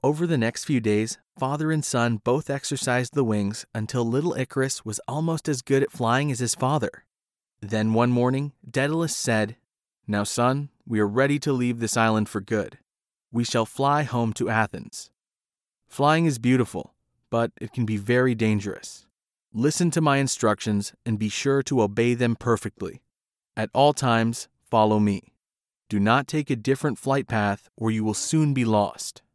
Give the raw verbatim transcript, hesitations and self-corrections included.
Over the next few days, father and son both exercised the wings until little Icarus was almost as good at flying as his father. Then one morning, Daedalus said, "Now, son, we are ready to leave this island for good. We shall fly home to Athens. Flying is beautiful, but it can be very dangerous. Listen to my instructions and be sure to obey them perfectly. At all times, follow me. Do not take a different flight path or you will soon be lost."